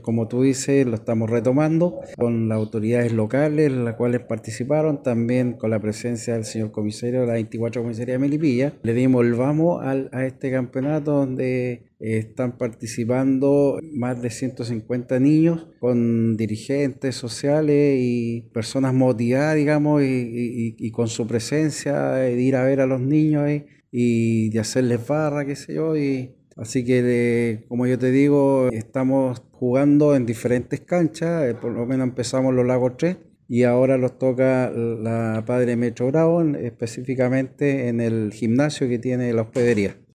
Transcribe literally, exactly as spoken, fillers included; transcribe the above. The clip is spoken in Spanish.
como tú dices, lo estamos retomando con las autoridades locales, las cuales participaron, también con la presencia del señor comisario de la veinticuatro Comisaría de Melipilla. Le dimos el vamos al, a este campeonato donde eh, están participando más de ciento cincuenta niños con dirigentes sociales y personas motivadas, digamos, y, y- y con su presencia, de ir a ver a los niños eh, y de hacerles barra, qué sé yo, y así que, de- como yo te digo, estamos jugando en diferentes canchas, eh, por lo menos empezamos los Lagos tres y ahora los toca la Padre Metro Bravo, en- específicamente en el gimnasio que tiene la hospedería.